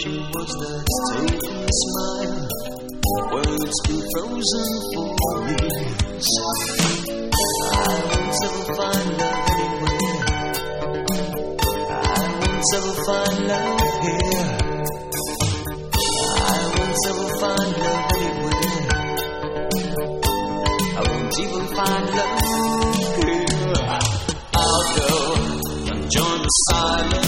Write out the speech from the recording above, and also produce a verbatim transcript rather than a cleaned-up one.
she was that token smile. Words been frozen for years. I won't ever find love anywhere. I won't ever find love here. I won't ever find love anywhere. I won't even find love here. I'll go and join the silence.